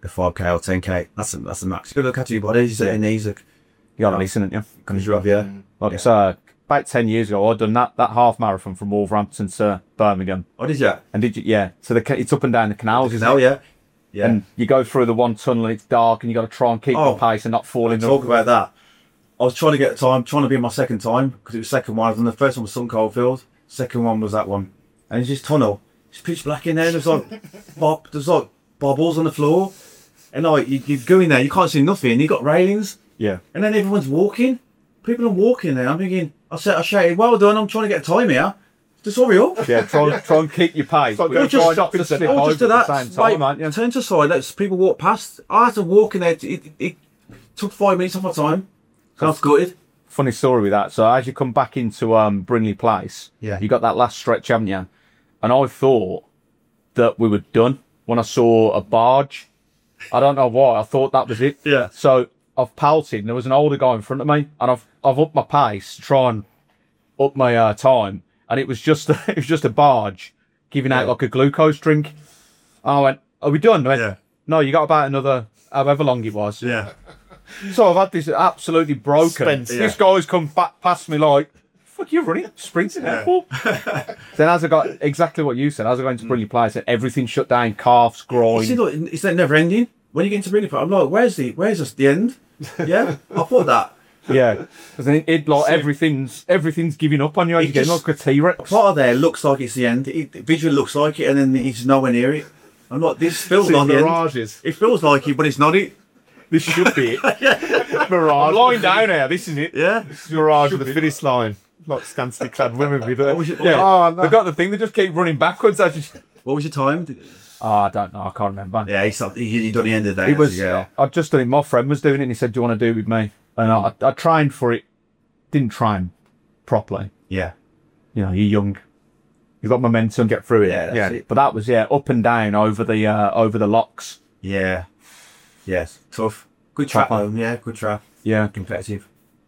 the five K or ten K. That's a, that's the max. You gotta look after your body. You your knees. Like, You got to listen, haven't you? Because you're up, yeah. Like yeah. so, about ten years ago, I'd done that, that half marathon from Wolverhampton to Birmingham. Oh, did you? And did you? Yeah. So the ca- it's up and down the canals. The isn't canal, it? yeah. Yeah. And you go through the one tunnel and it's dark and you got to try and keep Oh, the pace and not fall in. Talk about that. I was trying to get time, trying to be in my second time because it was second one. And the first one was Sun Coldfield. Second one was that one. And it's just tunnel. It's pitch black in there. There's like bob, there's like bubbles on the floor. And like you, you go in there, you can't see nothing. You got railings. Yeah. And then everyone's walking. People are walking there. I'm thinking, I said, I shouted, well done, I'm trying to get a time here. Just hurry up. Yeah, try, try and keep your pace. Or but just try stop not to slip Or over just do at that. the same time, Wait, aren't you? turn to the side, let people walk past. I had to walk in there. It, it, it took five minutes of my time. So I was gutted. Funny story with that. So as you come back into um, Brinley Place, Yeah. you got that last stretch, haven't you? And I thought that we were done when I saw a barge. I don't know why. I thought that was it. Yeah. So I've pelted and there was an older guy in front of me and I've I've upped my pace to try and up my uh, time, and it was just a, it was just a barge giving out Yeah. like a glucose drink. I went, "Are we done?" I went, Yeah. "No, you got about another however long it was." Yeah. So I've had this absolutely broken. Spent, This yeah. guy's come back past me like, "Fuck you, running, sprinting there for?" Then as I got exactly what you said, as I got into Brinley Place, everything shut down, calves, groin. You see, look, it's like never ending. When you get into Brinley, I'm like, where's the, where's this, the end? Yeah. I thought that. Yeah, because then it, it like everything's everything's giving up on you. You're It getting just- like a T-Rex. Part of there looks like it's the end. It, it visually looks like it, and then it's nowhere near it. I'm like, this feels See like the end. mirages. It feels like it, but it's not it. This should be it. Mirage. I'm lying down here. This is it. Yeah. Mirage with the finish line. Like scantily clad women with it. was it- Yeah, Oh, no. they've got the thing. They just keep running backwards. I just. What was your time? Oh, I don't know. I can't remember. Yeah, he's not, he, he done the end of the day. It was. Yeah. I'd just done it. My friend was doing it, and he said, "Do you want to do it with me?" And I, I trained for it. Didn't train properly. Yeah. You know, you're young. You've got momentum. Get through it. Yeah, that's yeah. it. But that was yeah, up and down over the uh, over the locks. Yeah. Yes. Tough. Good trap, Proper. though. Yeah, good trap. Yeah. Competitive.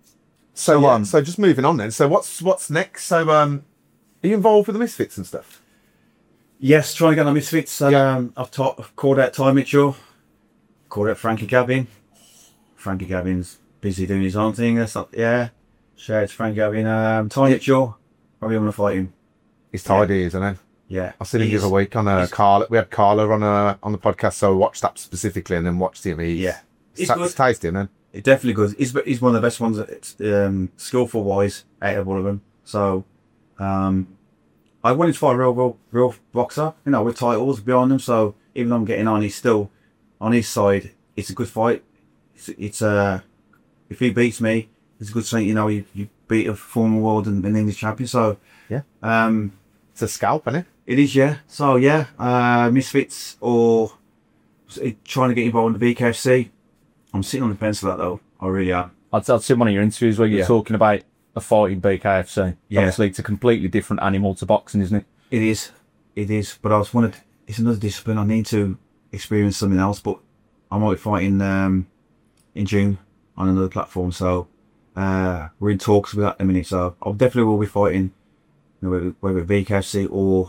So Yeah. um, so just moving on then. So what's what's next? So um, are you involved with the Misfits and stuff? Yes, trying to get on Misfits. Um, I've, taught, I've called out Ty Mitchell. Called out Frankie Gavin. Frankie Gavin's busy doing his own thing. That's not, yeah. Shout out to Frankie Gavin. Um, Ty Mitchell. Probably want to fight him. He's tidy, isn't he? Yeah. I seen him the He's- other week on uh, Carla. We had Carla on uh, on the podcast, so I watched that specifically and then watched him. He's, Yeah. it's, He's good. it's tasty, isn't it? It's definitely good. He's he's one of the best ones. It's um, skillful wise out of all of them. So, um, I wanted to fight a real, real, real boxer. You know, with titles behind him. So even though I'm getting on, he's still on his side. It's a good fight. It's, it's uh, if he beats me, it's a good thing. You know, you, you beat a former world and an English champion. So Yeah. um, It's a scalp, isn't it? it is. Yeah. So yeah, uh, Misfits or trying to get involved in the B K F C. I'm sitting on the fence for that though. I really am. I'd, I'd seen one of your interviews where you're Yeah. talking about a fight in B K F C. Yeah. Obviously, it's a completely different animal to boxing, isn't it? It is, it is. But I was wanted. It's another discipline. I need to experience something else. But I might be fighting um, in June on another platform. So uh, we're in talks with that in a minute. So I definitely will be fighting, you know, whether, whether B K F C or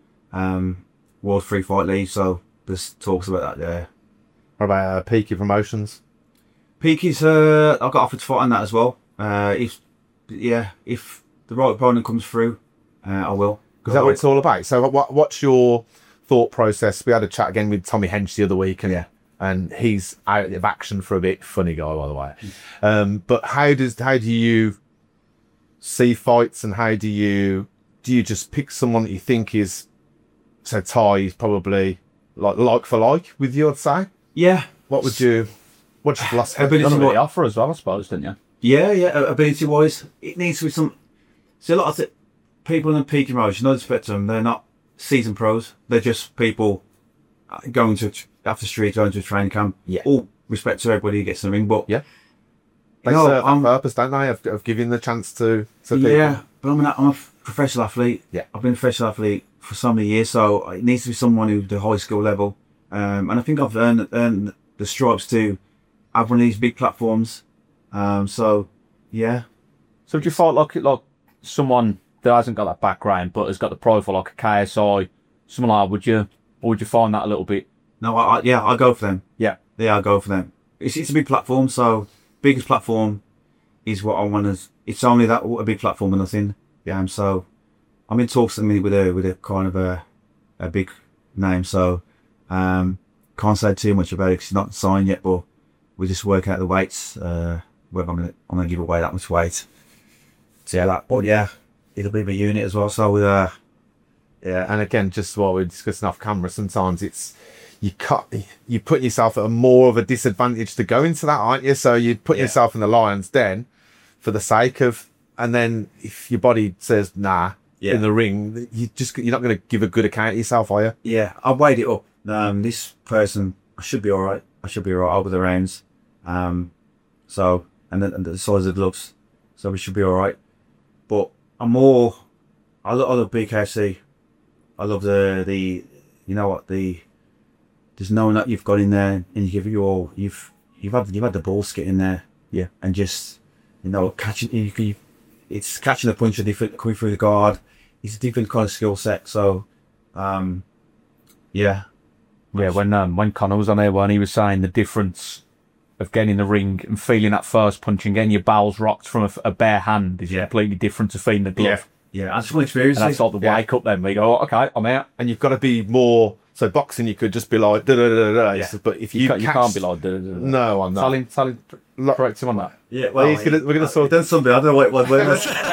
um, World Free Fight League. So there's talks about that there. What about uh, Peaky Promotions? Peaky's. Uh, I got offered to fight on that as well. Uh, if yeah, if the right opponent comes through, uh, I will. Is that what it's all about? So what what's your thought process? We had a chat again with Tommy Hench the other week, and Yeah. and he's out of action for a bit. Funny guy, by the way. Um, but how does how do you see fights, and how do you do you just pick someone that you think is so Ty is probably like like for like with you? I'd say. Yeah. What would you? What's your philosophy? Ability Done a bit what- of offer as well, I suppose, didn't you? Yeah, yeah, uh, ability wise, it needs to be some. See, a lot of th- people in the peak promotion, no disrespect to them, they're not seasoned pros. They're just people uh, going to after street, going to a training camp. Yeah. All respect to everybody who gets in the ring, but Yeah. you They know, serve that I'm- purpose, don't they? Of, of giving the chance to, to people. yeah, but I'm, an, I'm a professional athlete. Yeah. I've been a professional athlete for so many years, so it needs to be someone who's the high skill level. Um, and I think I've earned, earned the stripes to have one of these big platforms. Um, so yeah, So do you fight like like someone that hasn't got that background but has got the profile like a K S I, someone like that, would you, or would you find that a little bit No, I, I yeah, I go for them. Yeah. Yeah, I go for them. It's it's a big platform, so biggest platform is what I want to. It's only that a big platform and nothing. Yeah, so I'm in talks at the minute with a with a kind of a a big name. So um, can't say too much about it because it's not signed yet. But we just work out the weights. Uh, whether I'm gonna I'm gonna give away that much weight. So yeah, that. But yeah, it'll be a unit as well. So uh, Yeah, and again, just what we're discussing off camera, sometimes it's you cut you put yourself at a more of a disadvantage to go into that, aren't you? So you put Yeah. yourself in the lion's den for the sake of, and then if your body says nah Yeah. in the ring, you just you're not going to give a good account of yourself, are you? yeah, I weighed it up. Um, this person, I should be all right. I should be all right over the rounds. Um, so and the, and the size of the gloves, so we should be all right. But I'm more. I love, I love B K C. I love the the, you know what the, just knowing that you've got in there and you give it your you've you've had you've had the balls get in there, Yeah. and just you know catching you, you it's catching the punch a different coming through the guard. It's a different kind of skill set. So, um, yeah, Yeah, when um, when Connor was on there, when he was saying the difference of getting in the ring and feeling that first punch and getting your bowels rocked from a, a bare hand is Yeah. completely different to feeling the glove. yeah, I just want to experience And it. that's like the Yeah. wake up then. We go, oh, okay, I'm out. And you've got to be more. So boxing, you could just be like, da, da, da, da, Yeah. but if You, you, can't, you catch- can't be like, duh, duh, duh, duh. no, I'm Tell not. him, tell him, correct him on that. Yeah, Well, he's gonna- we're gonna sort- done something. I don't know what what word.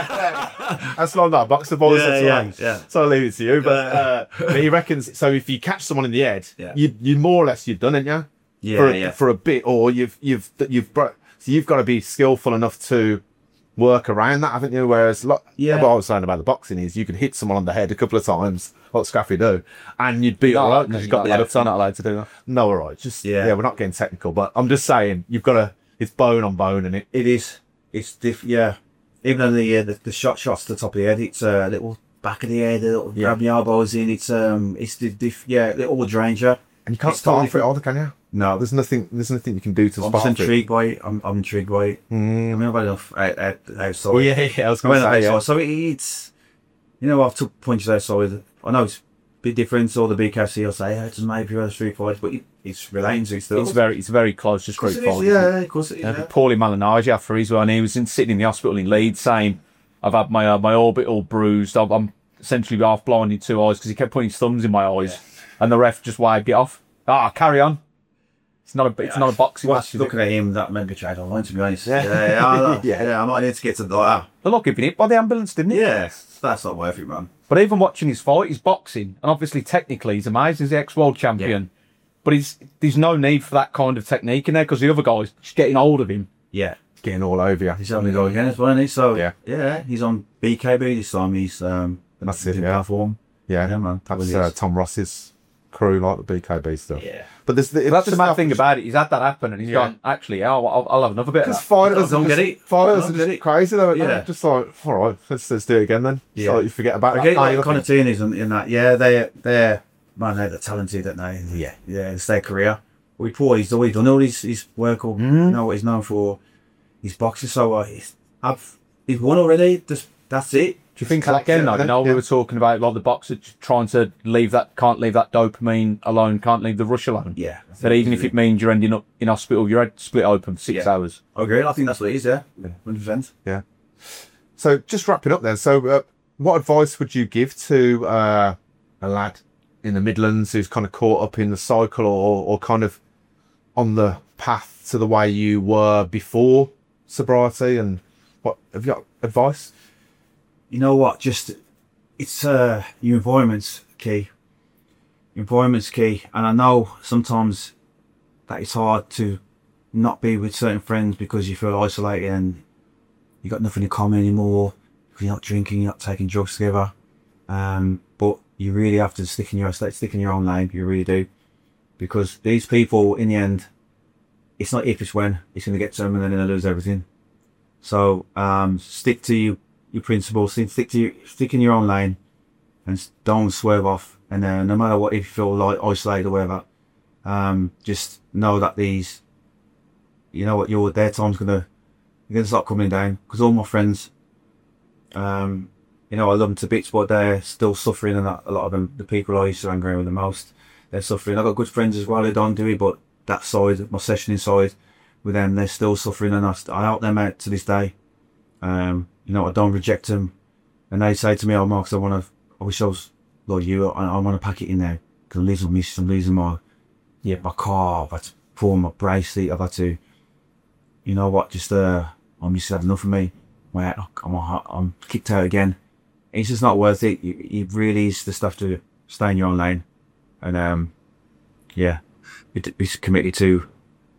That's not that boxer boys. Yeah, that's yeah, right. yeah. So I'll leave it to you. But, uh, but he reckons. So if you catch someone in the head, Yeah. you you more or less you're done, ain't you? Yeah, for a, yeah. for a bit, or you've you've you've bro- so you've got to be skillful enough to work around that, haven't you? Whereas, lo- Yeah. what I was saying about the boxing is you could hit someone on the head a couple of times, like Scrappy do, and you'd be No, all right no, because you've got the yeah, left I'm on. not allowed to do that. No, all right, just yeah. Yeah. we're not getting technical, but I'm just saying you've got to. It's bone on bone, and it. It is. It's diff. Yeah. Even on the, uh, the the shot shots to the top of the head, it's a little back of the head, a little Yeah. grab your elbows in. It's um, it's the diff. Yeah, it all drains you. And you can't It's start totally off it either, can you? No, There's nothing. There's nothing you can do to I'm spot just it. intrigued by it. I'm, I'm intrigued by it. Mm. I mean, I've had enough out, out, outside. Oh yeah, yeah. I was I going went to say. outside. Yeah. So it, it's, you know, I've took punches outside. I know it's a bit different. All the B K F C will say, oh, it doesn't matter if you're a street fight, but it, it's relating to it still. It's very, it's very close to Of course street it is, fight. yeah, of course it is. Yeah, Yeah. Paulie Malignaggi after his one, he was in, sitting in the hospital in Leeds saying, I've had my uh, my orbit all bruised. I'm, I'm essentially half blind in two eyes because he kept putting his thumbs in my eyes, and the ref just waved it off. Ah, carry on. It's not a it's not a boxing Watch, match. is it? looking at him, that made me trade online, to be honest. Yeah. Yeah, yeah, I know. Yeah. yeah, I'm not here to get to that. The look getting hit by the ambulance, didn't he? Yeah, that's not worth it, man. But even watching his fight, he's boxing, and obviously technically he's amazing. He's the ex-world champion, but he's there's no need for that kind of technique in there because the other guy's just getting hold of him. Yeah, Getting all over you. he's only go again as well, isn't he? So Yeah. yeah, he's on B K B this time. He's um, That's it, in yeah. platform. Yeah, Yeah, man. That's Really uh, is. Tom Ross's crew, like the B K B stuff. Yeah. But there's the, That's the mad thing about it. He's had that happen, and he's Yeah. gone. Actually, I'll, I'll, I'll have another bit of Because that. fighters Don't get it. Fighters Don't are get just it. crazy though. Yeah. Yeah. Just like, all right, let's, let's do it again then. Yeah. So you forget about I that. get kind like of Connor thing. Tierney's in, in that. Yeah, they they're man, they're talented, aren't they? Yeah. yeah, it's their career. We poor. He's always done all his his work. Or, You know what he's known for? He's boxing. So uh, he's I've he's won already. Just that's it. Do you think Collect again it, though? then, You know, we yeah. were talking about like the boxer trying to leave that, can't leave that dopamine alone, can't leave the rush alone. Yeah. That even if it means you're ending up in hospital, your head split open for six Yeah. hours. I agree. I think that's what it is. Yeah, hundred percent. Yeah. So just wrapping up then. So uh, what advice would you give to uh, a lad in the Midlands who's kind of caught up in the cycle or, or kind of on the path to the way you were before sobriety? And what have you got advice? You know what? Just it's uh your environment's key. Your environment's key, and I know sometimes that it's hard to not be with certain friends because you feel isolated and you got nothing in common anymore. You're not drinking, you're not taking drugs together. Um, but you really have to stick in your stick in your own lane. You really do, because these people, in the end, it's not if it's when it's going to get to them, and then they're going to lose everything. So um, stick to you. Your principles, stick stick to your, stick in your own lane, and s- don't swerve off. And uh, no matter what, if you feel like isolated or whatever, um, just know that these, you know what, your their time's gonna, you're gonna start coming down. Because all my friends, um, you know, I love them to bits, but they're still suffering, and that, a lot of them, the people I used to hang around with the most, they're suffering. I've got good friends as well who don't do it, but that side, my sessioning side, with them, they're still suffering, and I, I help them out to this day. Um, you know, I don't reject them, and they say to me, "Oh, Mark, I want to. I wish I was like you. I, I want to pack it in now because I'm losing my, I'm losing my, yeah, my car. I've had to pull my bracelet. I've had to, you know what? Just uh, I'm just had enough of me. Where I'm, I'm kicked out again. It's just not worth it. You, it really is just have to stay in your own lane, and um, yeah, be, be committed to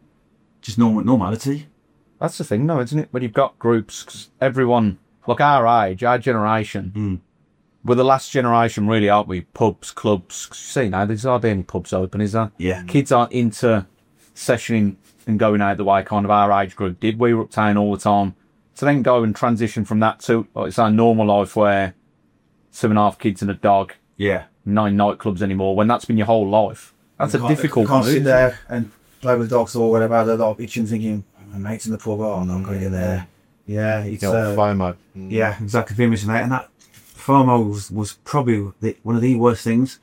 just normal normality." That's the thing, though, isn't it? When you've got groups, 'cause everyone, like our age, our generation, Mm. we're the last generation, really, aren't we? Pubs, clubs. 'Cause you see now, there's hardly any pubs open, is there? Yeah. Kids aren't into sessioning and going out the way kind of our age group did. We were uptown all the time. To then go and transition from that to, like, it's our normal life where two and a half kids and a dog, Yeah. nine nightclubs anymore, when that's been your whole life. That's a You can't- difficult you can't move. sit there and play with the dogs or whatever. They're like itching, thinking, "My mate's in the pub. Oh, I'm not going in there." Yeah, it's You know, uh, FOMO. yeah, exactly. Fear missing out, and that FOMO was, was probably the, one of the worst things.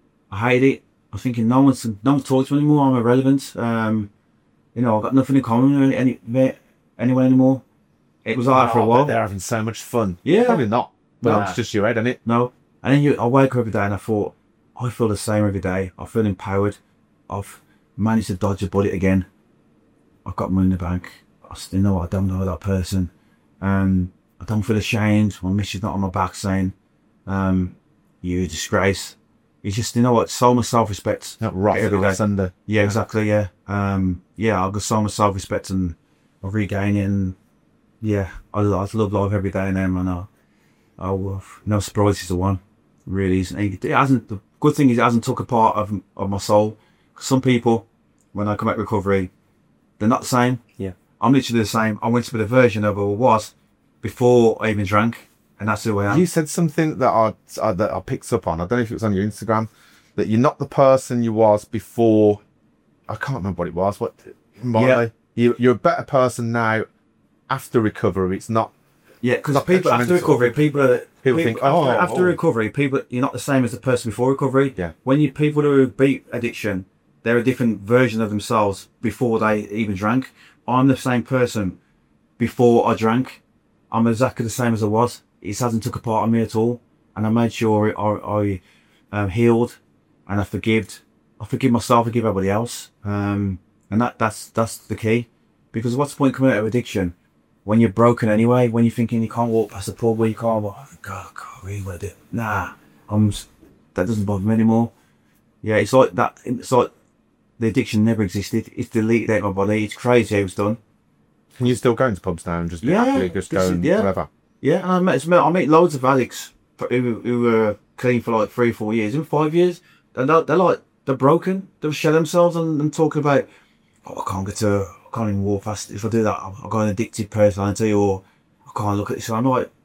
I hate it. I was thinking, no one's no one's talking to me anymore. I'm irrelevant. Um, you know, I've got nothing in common with any, any anyone anymore. It was hard for a Oh, I while. bet they're having so much fun. Yeah. Probably not. Well, Nah. it's just your head, isn't it? No. And then you, I wake up every day and I thought, I feel the same every day. I feel empowered. I've managed to dodge a bullet again. I've got money in the bank. I still know I don't know that person. Um, I don't feel ashamed. My missus not on my back saying, um, "You disgrace." It's just, you know what, so much self-respect. Not rough every every day. Sunday. Yeah, exactly, yeah. Um, yeah, I've got so much self-respect and I regain it, and yeah, I, I love life every day now, man. I, I will, no surprise is the one. Really isn't. It hasn't, the good thing is it hasn't took a part of, of my soul. Some people, when I come out of recovery, they're not the same. Yeah. I'm literally the same. I went to be the version of who I was before I even drank, and that's who I am. You said something that I, uh, that I picked up on. I don't know if it was on your Instagram. That you're not the person you was before. I can't remember what it was. What? Yeah. You, you're a better person now after recovery. It's not. Yeah, because people after detrimental. recovery, people are, People think, after, oh, after oh. recovery, people you're not the same as the person before recovery. Yeah. When you people who beat addiction, they're a different version of themselves before they even drank. I'm the same person before I drank. I'm exactly the same as I was. It hasn't took a part of me at all, and I made sure I, I um, healed, and I forgived. I forgive myself, I forgive everybody else, um, and that that's that's the key. Because what's the point coming out of addiction when you're broken anyway? When you're thinking you can't walk past the pub, where you can't, well, oh, God, I can't really want to do it. Nah, I'm. s- That doesn't bother me anymore. Yeah, it's like that. It's like the addiction never existed. It's deleted out of my body. It's crazy how it's done. Can you still go into pubs now and just be Yeah, happily just this go is- and yeah. whatever? Yeah, and I met, I meet loads of addicts who who were clean for like three, four years, even five years, and they're, they're like they're broken. They'll shell themselves and, and talking about, oh, I can't get to, I can't even walk fast. If I do that, I've got an addictive personality, or I can't look at this. And I'm like,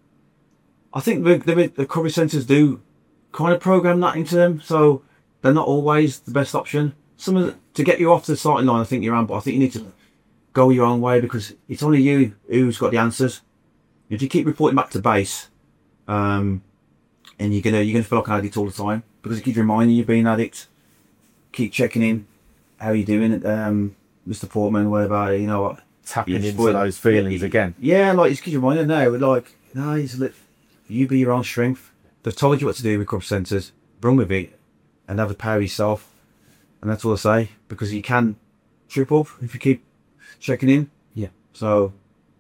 I think the the, the recovery centres do kind of program that into them, so they're not always the best option. Some of the, to get you off the starting line, I think you're on, but I think you need to go your own way, because it's only you who's got the answers. If you keep reporting back to base, um, and you're gonna you're gonna feel like an addict all the time, because it keeps reminding you of being an addict. Keep checking in, how you doing, um, Mister Portman, whatever. You know what? Tapping You're into spoiled. those feelings Yeah, again. Yeah, like it's keep reminding now. Like, no, it's let you be your own strength. They've told you what to do with recovery centres. Run with it, and have the power yourself. And that's all I say, because you can trip up if you keep checking in. Yeah. So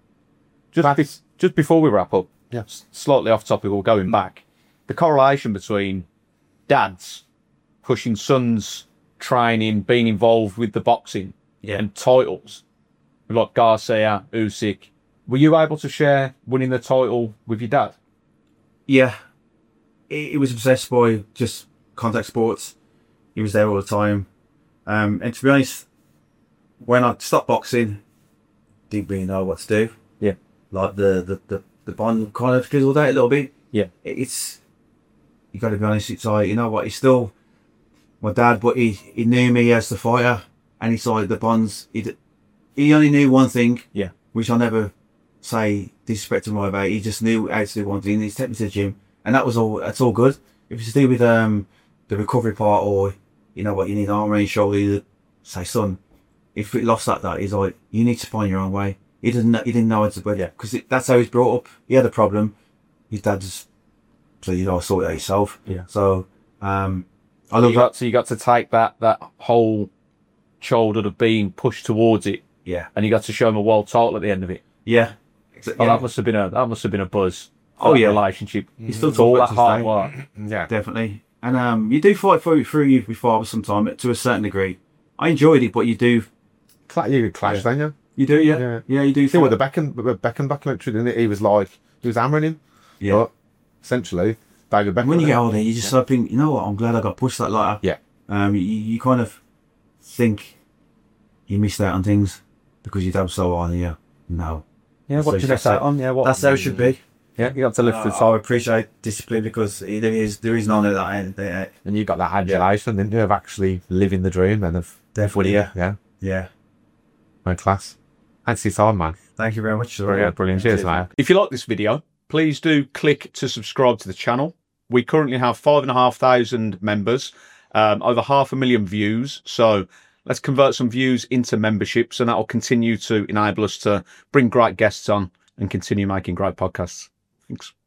Just, be, just before we wrap up, Yeah. s- slightly off topic or going back, the correlation between dads pushing sons, training, being involved with the boxing, Yeah. and titles, like Garcia, Usyk. Were you able to share winning the title with your dad? yeah, he, he was obsessed by just contact sports. He was there all the time. Um, and to be honest, when I stopped boxing, didn't really know what to do. Yeah. Like the the the, the bond kind of fizzled out a little bit. Yeah. It's, you got to be honest. It's like, you know what? He's still my dad, but he he knew me as the fighter, and it's like the bonds. He d- he only knew one thing. Yeah. Which I never say disrespect him about. He just knew how to do one thing. He's taken me to the gym, and that was all. That's all good. If it's to do with um the recovery part or you know what, you need an arm around his shoulder. You say, son, if we lost that, that he's like, you need to find your own way. He doesn't know, he didn't know how to, Yeah. because that's how he's brought up. He had a problem. His dad just, so you know, sort it out yourself. Yeah. So, um, I You love that. got, so you got to take that, that whole childhood of being pushed towards it, Yeah. and you got to show him a world title at the end of it. Yeah. Exa- Oh, yeah. that must have been a that must have been a buzz. Oh, that yeah. relationship. You still It's all talk that about hard it work. Yeah. Definitely. And um, you do fight through, through you with father sometimes to a certain degree. I enjoyed it, but you do, Cla- you clash, Yeah. don't you? you do, yeah. Yeah. Yeah, you do. See with fight. the Beckham, with Beckham documentary, didn't it? He was like, he was hammering him. Yeah. But essentially, David Beckham. When you get older, you just sort of think, you know what, I'm glad I got pushed that like that. Yeah. Um, you, you kind of think you missed out on things because your dad was so on you. No. Yeah, what So did I that's say how- on? Yeah, what? That's how it should be. Yeah, you got to live Uh, through I time. appreciate discipline because there is there is none of that. end. There- And you got that adulation, didn't you, of actually living the dream and of Definitely, yeah. yeah, Yeah. no class. Thanks for your time, man. Thank you very much. Brilliant, brilliant. Cheers, mate. If you like this video, please do click to subscribe to the channel. We currently have five and a half thousand members, um, over half a million views. So let's convert some views into memberships, and that will continue to enable us to bring great guests on and continue making great podcasts. Thanks.